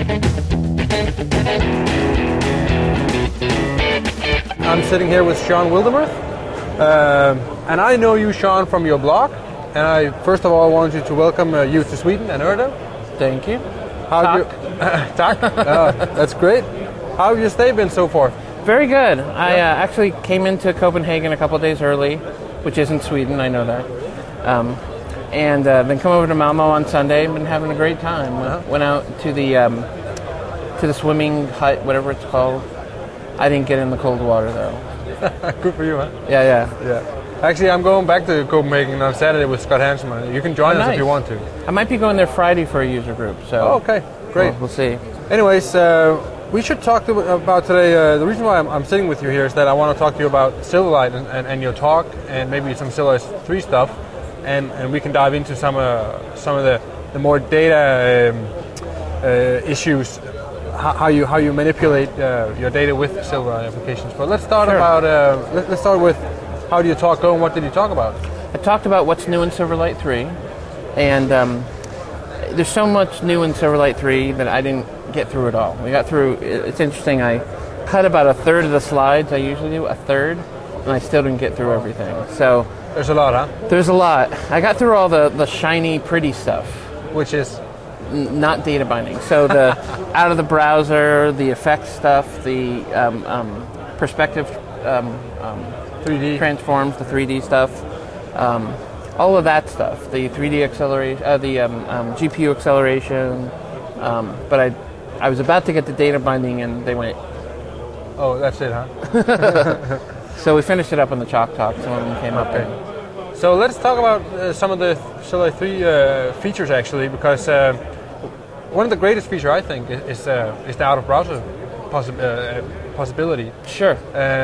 I'm sitting here with Sean Wildermuth, and I know you, Sean, from your blog. And I first of all wanted to welcome you to Sweden and Erdo. Thank you. Tack. That's great. How have your stay been so far? Very good. I actually came into Copenhagen a couple of days early, which isn't Sweden, I know that. And then come over to Malmo on Sunday. Been having a great time. Went out to the swimming hut, whatever it's called. I didn't get in the cold water though. Good for you, huh? Yeah. Actually, I'm going back to Copenhagen on Saturday with Scott Hansen. You can join us if you want to. I might be going there Friday for a user group. So. Oh, okay, great. We'll see. Anyways, we should talk about today. The reason why I'm sitting with you here is that I want to talk to you about Silverlight and your talk, and maybe some Silverlight 3 stuff, and we can dive into some of the more data issues, how you manipulate your data with Silverlight applications. But let's start let's start with how did your talk go and what did you talk about? I talked about what's new in Silverlight 3, and there's so much new in Silverlight 3 that I didn't get through it all. We got through, it's interesting, I cut about a third of the slides, I usually do, a third, and I still didn't get through everything. So there's a lot, huh? There's a lot. I got through all the shiny, pretty stuff. Which is? Not data binding. So the out of the browser, the effects stuff, the perspective 3D transforms, the 3D stuff, all of that stuff, the 3D acceleration, the GPU acceleration, but I was about to get the data binding and they went. Oh, that's it, huh? So we finished it up on the Chalk Talk. Some of them came up. So let's talk about some of the Silverlight 3 features actually, because one of the greatest features I think is the out-of-browser possibility. Sure.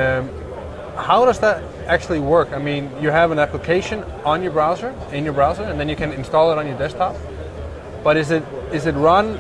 How does that actually work? I mean, you have an application on your browser, in your browser, and then you can install it on your desktop. But is it run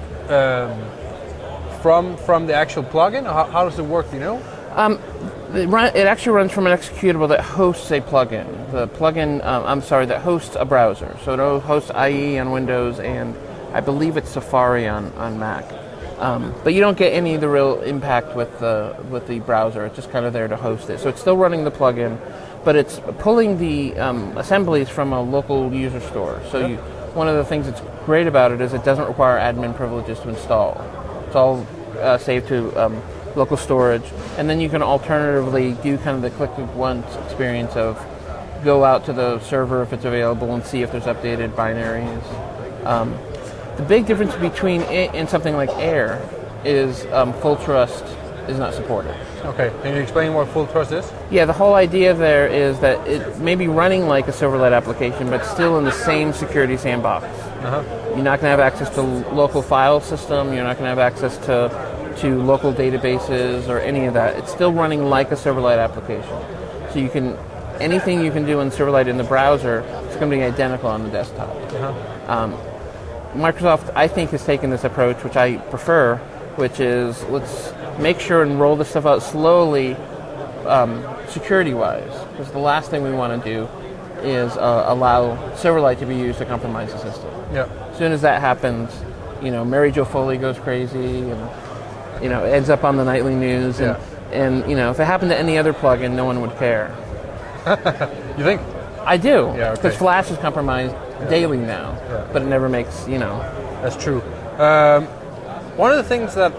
from the actual plugin? Or how does it work? Do you know? It actually runs from an executable that hosts a plugin. The plugin, that hosts a browser. So it hosts IE on Windows, and I believe it's Safari on Mac. But you don't get any of the real impact with the browser. It's just kind of there to host it. So it's still running the plugin, but it's pulling the assemblies from a local user store. So one of the things that's great about it is it doesn't require admin privileges to install. It's all saved to local storage, and then you can alternatively do kind of the click once experience of go out to the server if it's available and see if there's updated binaries. The big difference between it and something like Air is full trust is not supported. Okay, can you explain what full trust is? Yeah, the whole idea there is that it may be running like a Silverlight application, but still in the same security sandbox. You're not going to have access to local file system, you're not going to have access to local databases or any of that. It's still running like a Silverlight application. So anything you can do in Silverlight in the browser, it's going to be identical on the desktop. Microsoft, I think, has taken this approach, which I prefer, which is let's make sure and roll this stuff out slowly, security-wise, because the last thing we want to do is allow Silverlight to be used to compromise the system. As soon as that happens, Mary Jo Foley goes crazy and ends up on the nightly news, and if it happened to any other plugin, no one would care. You think? I do, because Flash is compromised daily now, but it never makes That's true. One of the things that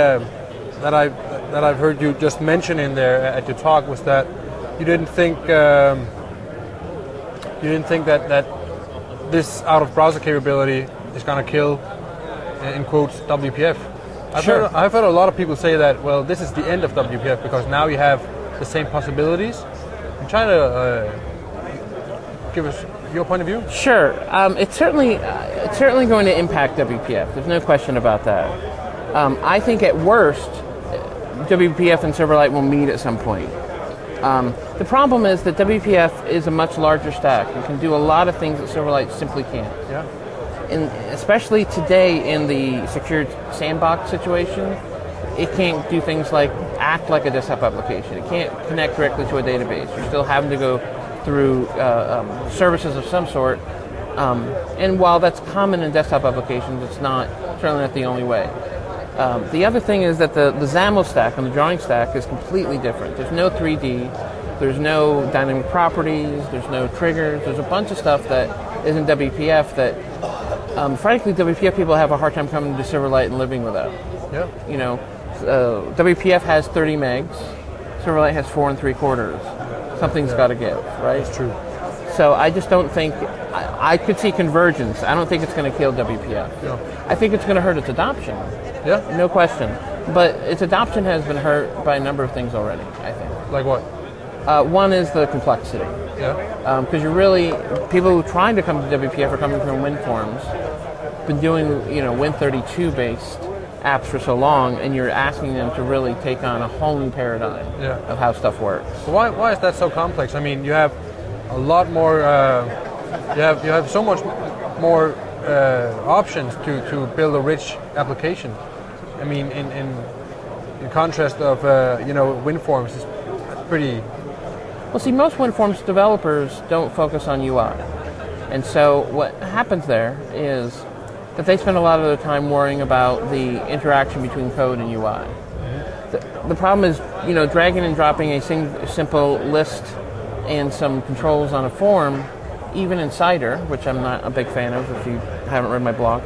I've heard you just mention in there at your talk was that you didn't think that this out of browser capability is going to kill, in quotes, WPF. I've heard a lot of people say that, well, this is the end of WPF because now you have the same possibilities. I'm trying to give us your point of view. Sure. It's certainly going to impact WPF. There's no question about that. I think at worst, WPF and Silverlight will meet at some point. The problem is that WPF is a much larger stack and can do a lot of things that Silverlight simply can't. And especially today in the secured sandbox situation, it can't do things like act like a desktop application. It can't connect directly to a database. You're still having to go through services of some sort. And while that's common in desktop applications, it's certainly not the only way. The other thing is that the XAML stack and the drawing stack is completely different. There's no 3D, there's no dynamic properties, there's no triggers, there's a bunch of stuff that is in WPF that, frankly, WPF people have a hard time coming to Silverlight and living without. Yeah. You know, WPF has 30 megs, Silverlight has 4 3/4. Something's got to give, right? That's true. So I just don't think, I could see convergence. I don't think it's going to kill WPF. Yeah. I think it's going to hurt its adoption. Yeah. No question. But its adoption has been hurt by a number of things already, I think. Like what? One is the complexity. Yeah. Because you're really, people who are trying to come to WPF are coming from WinForms, been doing, Win32 based apps for so long, and you're asking them to really take on a whole new paradigm of how stuff works. So why is that so complex? I mean, you have a lot more, you have so much more options to build a rich application. I mean, in contrast of WinForms is pretty. Well, see, most WinForms developers don't focus on UI, and so what happens there is that they spend a lot of their time worrying about the interaction between code and UI. The problem is, dragging and dropping a simple list and some controls on a form, even in Cider, which I'm not a big fan of if you haven't read my blog,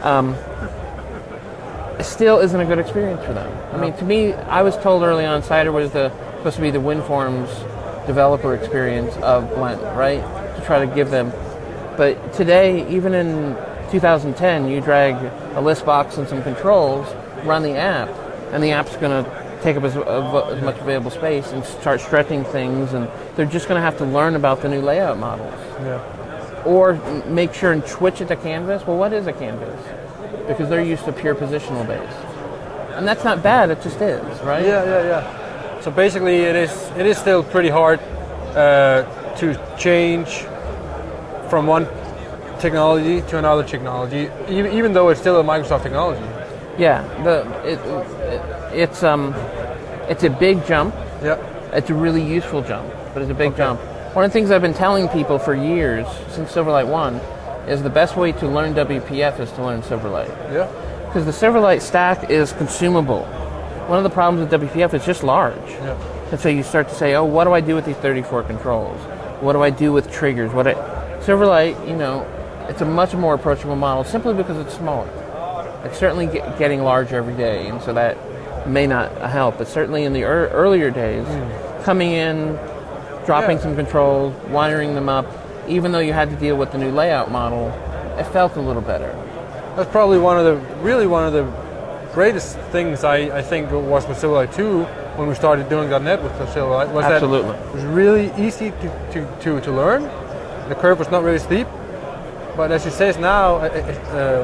still isn't a good experience for them. I mean, to me, I was told early on Cider was supposed to be the WinForms developer experience of Blend, right? To try to give them. But today, even in 2010, you drag a list box and some controls, run the app, and the app's going to take up as much available space and start stretching things, and they're just going to have to learn about the new layout models. Yeah. Or make sure and switch it to Canvas. Well, what is a Canvas? Because they're used to pure positional base. And that's not bad, it just is, right? Yeah. So basically it is still pretty hard to change from one technology to another technology, even though it's still a Microsoft technology. Yeah, it's a big jump. Yeah. It's a really useful jump, but it's a big jump. One of the things I've been telling people for years, since Silverlight 1, is the best way to learn WPF is to learn Silverlight. Yeah. Because the Silverlight stack is consumable. One of the problems with WPF is just large. Yeah. And so you start to say, oh, what do I do with these 34 controls? What do I do with triggers? Silverlight, it's a much more approachable model simply because it's smaller. It's certainly getting larger every day, and so that may not help. But certainly in the earlier days, coming in, dropping some controls, wiring them up, even though you had to deal with the new layout model, it felt a little better. That's probably one of the greatest things I think was with Silverlight 2 when we started doing .NET with Silverlight was Absolutely. that it was really easy to learn. The curve was not really steep, but as it says now, it's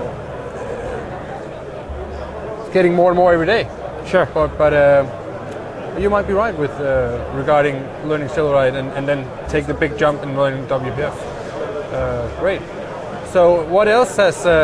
getting more and more every day. Sure. But you might be right with regarding learning Silverlight and then take the big jump in learning WPF. Great. So what else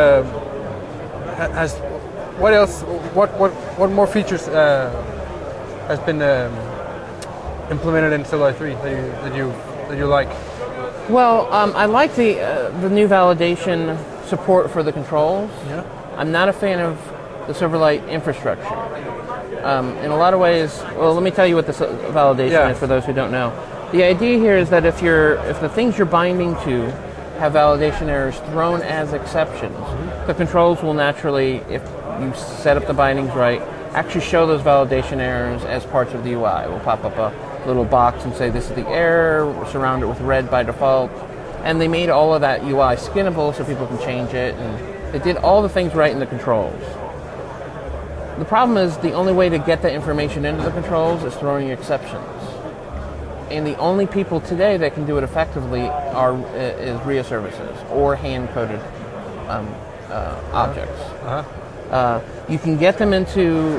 what more features has been implemented in Silverlight 3 that you like? Well, I like the new validation support for the controls. Yeah. I'm not a fan of the Silverlight infrastructure. In a lot of ways, well, let me tell you what this validation is for those who don't know. The idea here is that if the things you're binding to have validation errors thrown as exceptions, the controls will naturally, if you set up the bindings right, actually show those validation errors as parts of the UI. We'll pop up a little box and say this is the error, surround it with red by default, and they made all of that UI skinnable so people can change it, and they did all the things right in the controls. The problem is the only way to get the information into the controls is throwing exceptions. And the only people today that can do it effectively is RIA services or hand-coded objects. You can get them into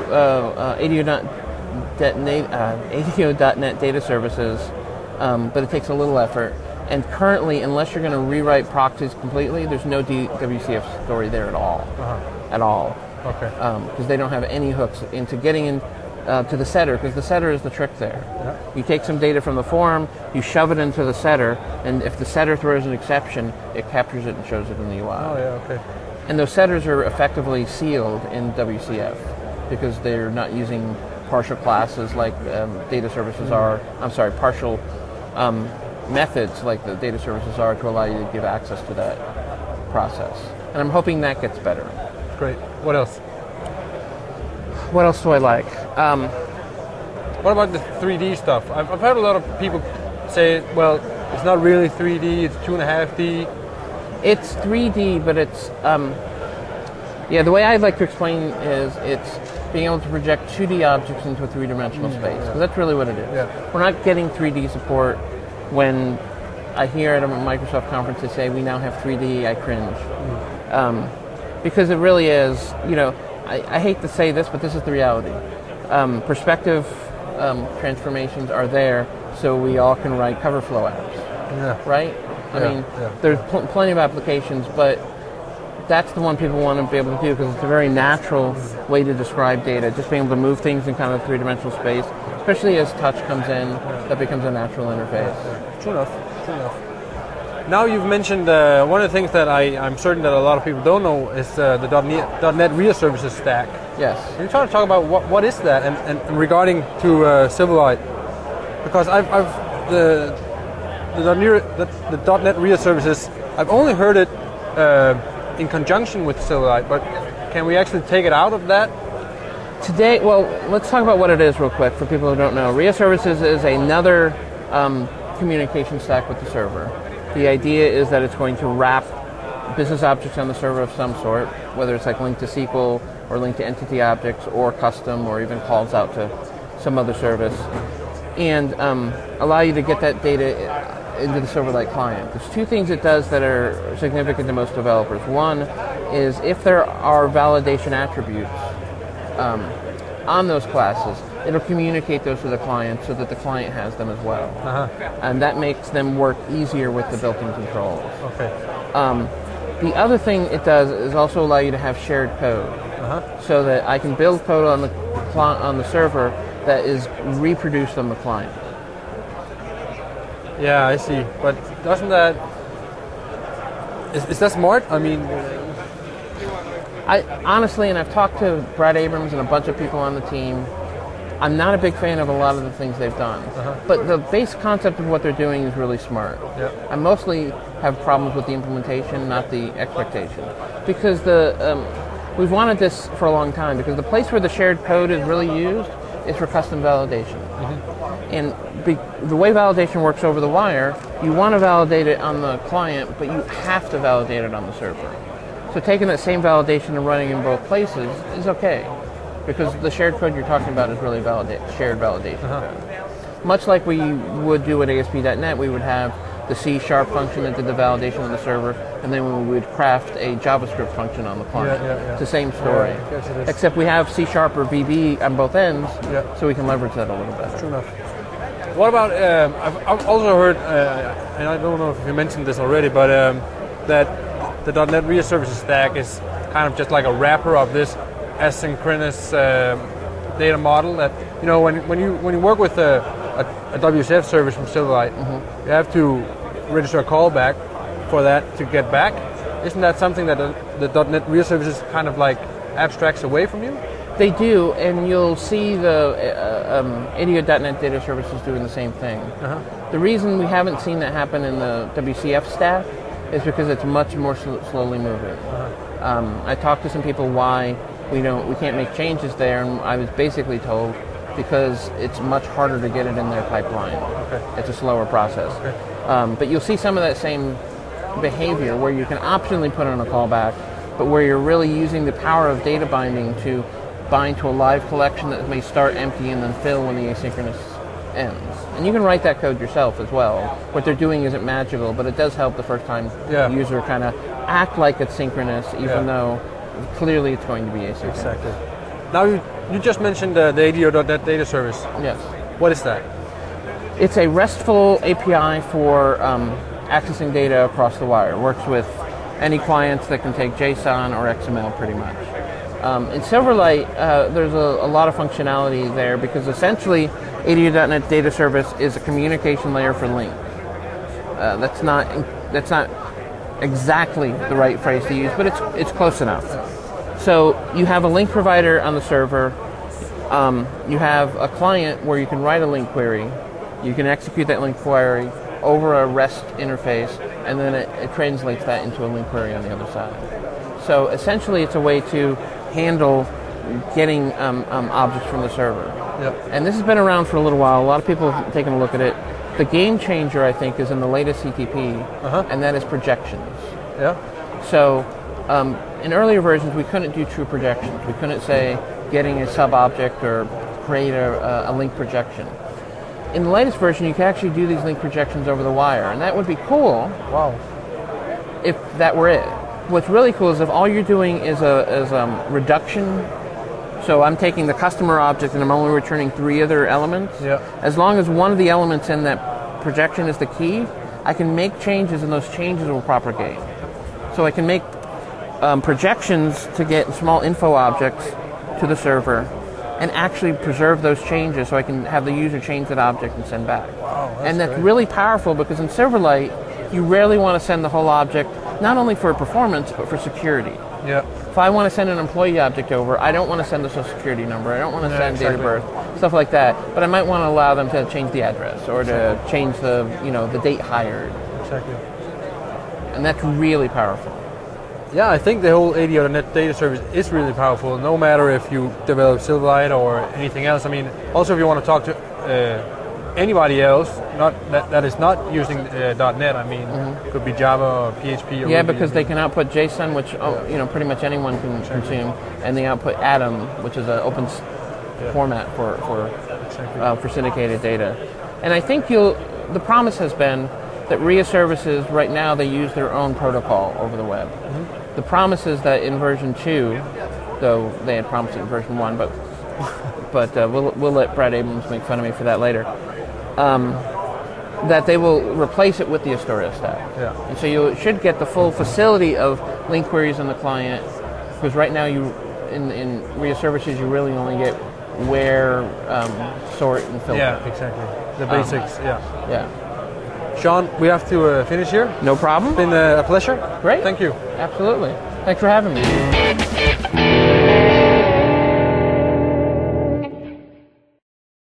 ADO.NET data services, but it takes a little effort. And currently, unless you're going to rewrite proxies completely, there's no WCF story there at all. At all. Okay. Because they don't have any hooks into getting in to the setter, because the setter is the trick there. Yeah. You take some data from the form, you shove it into the setter, and if the setter throws an exception, it captures it and shows it in the UI. Oh, yeah, okay. And those setters are effectively sealed in WCF. because they're not using partial classes like data services are. I'm sorry, partial methods like the data services are to allow you to give access to that process. And I'm hoping that gets better. Great. What else? What else do I like? What about the 3D stuff? I've heard a lot of people say, well, it's not really 3D, it's 2.5D. It's 3D, but it's, the way I'd like to explain is it's being able to project 2D objects into a three-dimensional space, because that's really what it is. Yeah. We're not getting 3D support. When I hear at a Microsoft conference they say we now have 3D, I cringe. Because it really is, I hate to say this, but this is the reality. Perspective transformations are there so we all can write cover flow apps. Yeah. Right? I mean, there's plenty of applications, but that's the one people want to be able to do because it's a very natural way to describe data, just being able to move things in kind of a three-dimensional space, especially as touch comes in, that becomes a natural interface. True enough. Now you've mentioned one of the things that I'm certain that a lot of people don't know is the .NET RIA Services stack. Yes. Can you try to talk about what is that and regarding to Silverlight? Because the .NET RIA Services, I've only heard it in conjunction with Silverlight, but can we actually take it out of that? Today, well, let's talk about what it is real quick for people who don't know. RIA Services is another communication stack with the server. The idea is that it's going to wrap business objects on the server of some sort, whether it's like linked to SQL or linked to entity objects or custom or even calls out to some other service, and allow you to get that data into the Silverlight client. There's two things it does that are significant to most developers. One is if there are validation attributes on those classes, it'll communicate those to the client so that the client has them as well. And that makes them work easier with the built-in controls. Okay. The other thing it does is also allow you to have shared code, so that I can build code on the server that is reproduced on the client. Yeah, I see. But doesn't that... Is that smart? I mean... I honestly, and I've talked to Brad Abrams and a bunch of people on the team, I'm not a big fan of a lot of the things they've done. But the base concept of what they're doing is really smart. Yeah. I mostly have problems with the implementation, not the expectation. Because we've wanted this for a long time, because the place where the shared code is really used is for custom validation. And the way validation works over the wire, you want to validate it on the client, but you have to validate it on the server. So taking that same validation and running in both places is okay, because the shared code you're talking about is really shared validation code. Much like we would do at ASP.NET, we would have the C# function that did the validation on the server, and then we would craft a JavaScript function on the client. It's the same story, except we have C# or VB on both ends, so we can leverage that a little bit. True enough. What about, I've also heard, and I don't know if you mentioned this already, but that the .NET RIA Services stack is kind of just like a wrapper of this asynchronous data model that, when you work with a WCF service from Silverlight, you have to register a callback for that to get back. Isn't that something that the .NET RIA Services kind of like abstracts away from you? They do, and you'll see the Idio.NET Data Services doing the same thing. The reason we haven't seen that happen in the WCF stack is because it's much more slowly moving. I talked to some people why we can't make changes there, and I was basically told because it's much harder to get it in their pipeline. It's a slower process. But you'll see some of that same behavior where you can optionally put on a callback, but where you're really using the power of data binding to bind to a live collection that may start empty and then fill when the asynchronous ends. And you can write that code yourself as well. What they're doing isn't magical, but it does help the first time the user kind of act like it's synchronous, even though clearly it's going to be asynchronous. Exactly. Now you just mentioned the Idio.NET Data Service. Yes. What is that? It's a RESTful API for accessing data across the wire. It works with any clients that can take JSON or XML pretty much. In Silverlight, there's a lot of functionality there because essentially Idio.NET Data Service is a communication layer for Link. That's not exactly the right phrase to use, but it's close enough. So you have a link provider on the server. You have a client where you can write a link query. You can execute that link query over a REST interface, and then it translates that into a link query on the other side. So essentially, it's a way to handle getting objects from the server. Yep. And this has been around for a little while. A lot of people have taken a look at it. The game changer, I think, is in the latest CTP, and that is projections. Yeah. So in earlier versions, we couldn't do true projections. We couldn't say getting a sub-object or create a link projection. In the latest version, you can actually do these link projections over the wire, and that would be cool. Wow. If that were it. What's really cool is if all you're doing is reduction. So I'm taking the customer object and I'm only returning 3 other elements. Yeah. As long as one of the elements in that projection is the key, I can make changes and those changes will propagate. So I can make projections to get small info objects to the server and actually preserve those changes so I can have the user change that object and send back. Wow, that's great. really powerful because in Silverlight, you rarely want to send the whole object, not only for performance, but for security. Yeah. If I want to send an employee object over, I don't want to send the social security number. I don't want to send date of birth, stuff like that. But I might want to allow them to change the address or to change the date hired. Exactly. And that's really powerful. Yeah, I think the whole AD.NET data service is really powerful, no matter if you develop Silverlight or anything else. I mean, also if you want to talk to anybody else, not that is not using .NET. I mean, could be Java or PHP. Or yeah, Ruby, because they can output JSON, which pretty much anyone can consume, and they output Atom, which is an open format for syndicated data. And I think the promise has been that RIA services right now they use their own protocol over the web. The promise is that in version 2, though they had promised it in version 1, but we'll let Brad Abrams make fun of me for that later. That they will replace it with the Astoria stack. Yeah. And so you should get the full facility of link queries in the client, because right now in RIA services you really only get where, sort, and filter. Yeah, exactly. The basics, yeah. Sean, we have to finish here. No problem. It's been a pleasure. Great. Thank you. Absolutely. Thanks for having me.